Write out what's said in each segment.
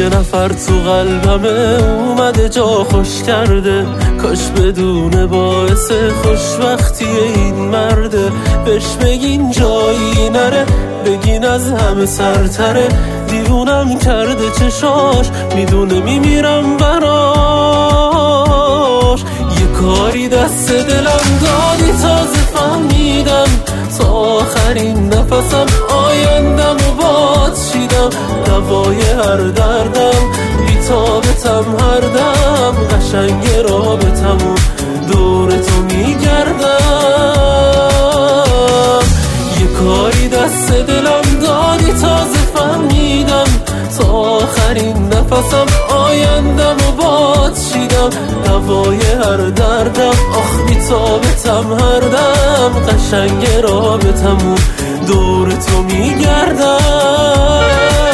یه نفر تو قلبمه اومده جا خوش کرده، کاش بدونه باعث خوشبختی این مرده. بهش بگین جایی نره، بگین از همه سرتره، دیوونم کرده چشاش، میدونه میمیرم براش. یه کاری دست دلم دادی تازه فهمیدم، تا آخرین نفسم آیندم و باد چیدم. دوای هر دردم بی‌تابتم، هر دم قشنگ رابطمون دور تو میگردم. یه کاری دست دلم دادی تازه فهمیدم، تا آخرین نفسم آیندم و باد چیدم. دوای هر دردم آخ بی‌تابتم، هر دم قشنگ رابطمون دور تو میگردم.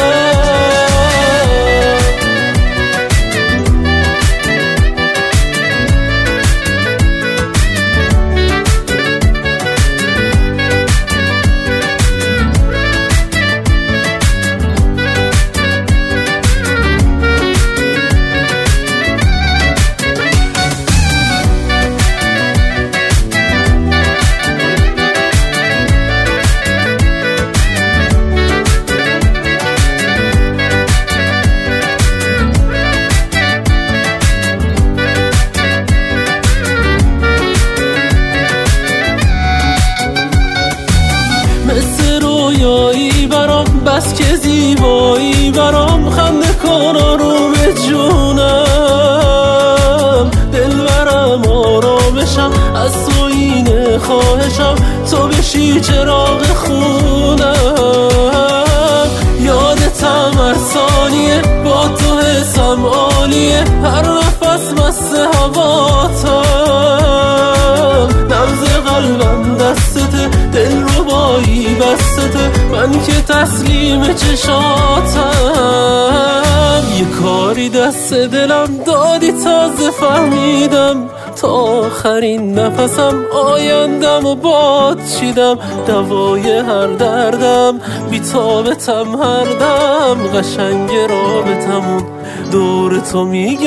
رویایی برام بس که زیبایی برام، خنده کن آروم جونم، دلبرم آرامشم از تو اینه خواهشم، تو بشی چراغ خونم. یادتم هر ثانیه با تو حسم عالیه، هر نفس مست هواتم، نبض قلبم دستته، دل رو بایی بستته، من که تسلیم چشاتم. یه کاری دست دلم دادی تازه فهمیدم، تا آخرین نفسم آیندم و باد چیدم. دوای هر دردم بی‌تابتم، هر دم قشنگ رابطمون دور تو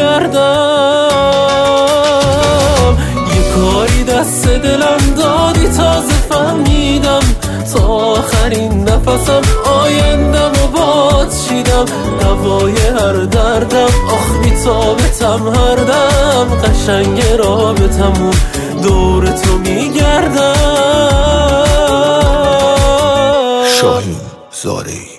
میگردم. یه کاری دست دلم دادی تازه فهمیدم، تا آخرین نفسم آیندم و باد چیدم. دوای هر دردم آخ بی‌تابتم، هر دم قشنگ رابطمون دور تو میگردم. شاهین زارعی.